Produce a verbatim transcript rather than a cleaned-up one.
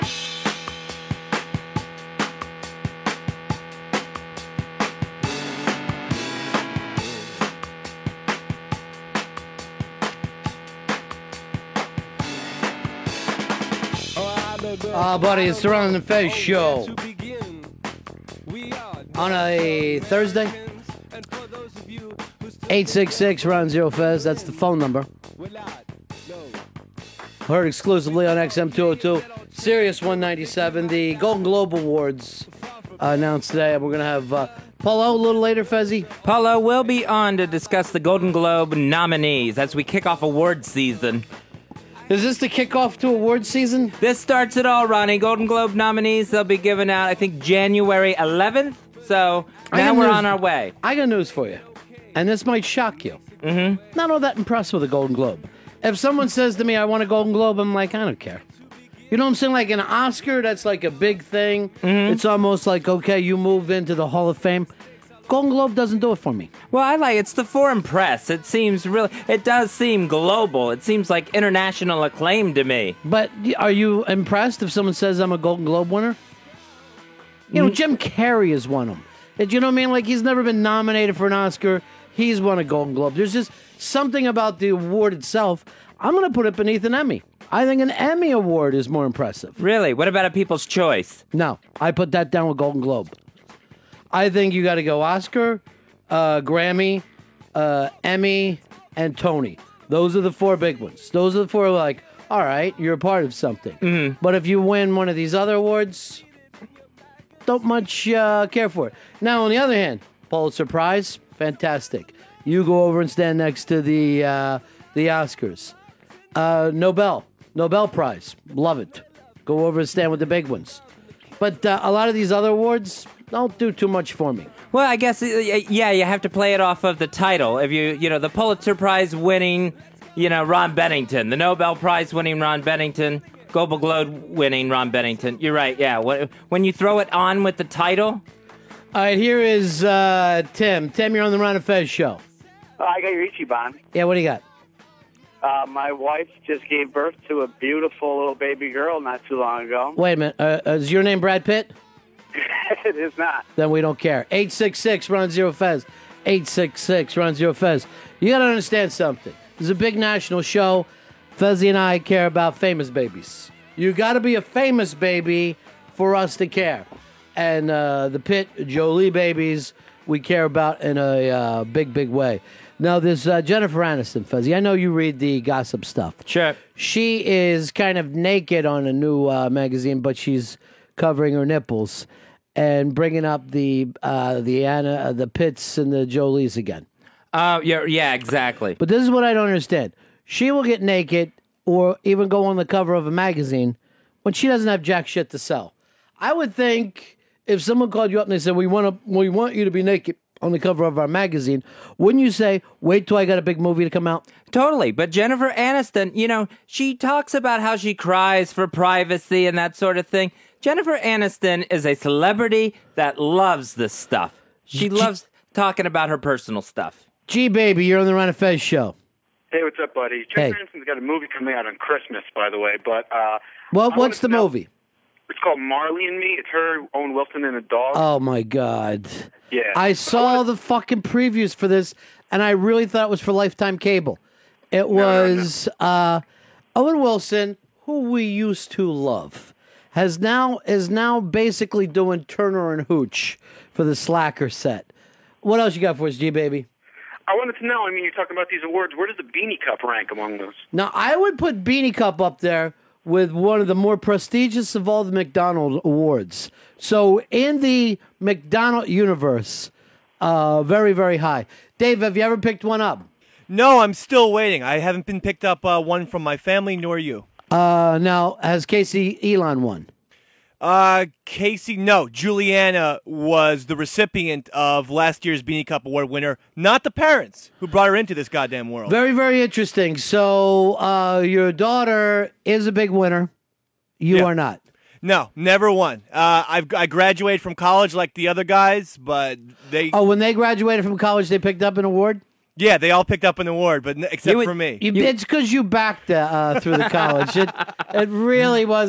Ah, uh, buddy, it's the Ron and Fez show on a Thursday. eight six six, Ron Zero Fez, that's the phone number. Heard exclusively on X M two oh two, Sirius one ninety-seven. The Golden Globe Awards uh, announced today. We're going to have uh, Paulo a little later, Fezzy. Paulo will be on to discuss the Golden Globe nominees as we kick off award season. Is this the kickoff to award season? This starts it all, Ronnie. Golden Globe nominees, they'll be given out, I think, January eleventh. So now we're news, on our way. I got news for you, and this might shock you. Mm-hmm. Not all that impressed with the Golden Globe. If someone says to me, I want a Golden Globe, I'm like, I don't care. You know what I'm saying? Like an Oscar, that's like a big thing. Mm-hmm. It's almost like, okay, you move into the Hall of Fame. Golden Globe doesn't do it for me. Well, I like it's the foreign press. It seems really, it does seem global. It seems like international acclaim to me. But are you impressed if someone says I'm a Golden Globe winner? You know, Jim Carrey has won them. Do you know what I mean? Like, he's never been nominated for an Oscar. He's won a Golden Globe. There's just something about the award itself. I'm going to put it beneath an Emmy. I think an Emmy award is more impressive. Really? What about a People's Choice? No, I put that down with Golden Globe. I think you got to go Oscar, uh, Grammy, uh, Emmy, and Tony. Those are the four big ones. Those are the four, like, all right, you're a part of something. Mm-hmm. But if you win one of these other awards, don't much uh, care for it. Now, on the other hand, Pulitzer Prize, fantastic. You go over and stand next to the uh, the Oscars. Uh, Nobel, Nobel Prize, love it. Go over and stand with the big ones. But uh, a lot of these other awards don't do too much for me. Well, I guess, yeah, you have to play it off of the title. If you, you know, the Pulitzer Prize winning, you know, Ron Bennington, the Nobel Prize winning Ron Bennington, Golden Globe winning Ron Bennington. You're right, yeah. When you throw it on with the title. All right, here is uh, Tim. Tim, you're on the Ron and Fez show. Uh, I got your Ichiban. Yeah, what do you got? Uh, my wife just gave birth to a beautiful little baby girl not too long ago. Wait a minute. Uh, is your name Brad Pitt? It is not. Then we don't care. eight six six, Ron Zero Fez. eight six six, Ron Zero Fez. You got to understand something. This is a big national show. Fezzy and I care about famous babies. You got to be a famous baby for us to care. And uh, the Pitt, Jolie babies, we care about in a uh, big, big way. Now, this uh, Jennifer Aniston, Fezzy, I know you read the gossip stuff. Sure. She is kind of naked on a new uh, magazine, but she's covering her nipples and bringing up the uh, the Anna, uh, the Pitts and the Jolies again. Uh, yeah, yeah, exactly. But this is what I don't understand. She will get naked or even go on the cover of a magazine when she doesn't have jack shit to sell. I would think if someone called you up and they said, we want to, we want you to be naked on the cover of our magazine, wouldn't you say, wait till I got a big movie to come out? Totally. But Jennifer Aniston, you know, she talks about how she cries for privacy and that sort of thing. Jennifer Aniston is a celebrity that loves this stuff. She G- loves talking about her personal stuff. G baby, you're on the Ron and Fez show. Hey, what's up, buddy? Jennifer hey. Aniston's got a movie coming out on Christmas, by the way. But uh, well, what's the know, movie? It's called Marley and Me. It's her, Owen Wilson, and a dog. Oh my God! Yeah, I saw I wanna... the fucking previews for this, and I really thought it was for Lifetime Cable. It was no, no, no. Uh, Owen Wilson, who we used to love, has now is now basically doing Turner and Hooch for the Slacker set. What else you got for us, G baby? I wanted to know, I mean, you're talking about these awards. Where does the Beanie Cup rank among those? Now, I would put Beanie Cup up there with one of the more prestigious of all the McDonald awards. So, in the McDonald universe, uh, very, very high. Dave, have you ever picked one up? No, I'm still waiting. I haven't been picked up uh, one from my family, nor you. Uh, now, has Casey Elon won? Uh, Casey, no. Juliana was the recipient of last year's Beanie Cup Award winner, not the parents who brought her into this goddamn world. Very, very interesting. So, uh, your daughter is a big winner. You yeah. are not. No, never won. Uh, I've, I graduated from college like the other guys, but they... Oh, when they graduated from college, they picked up an award? Yeah, they all picked up an award, but n- except would, for me. You, it's because you backed uh, through the college. It, it really was.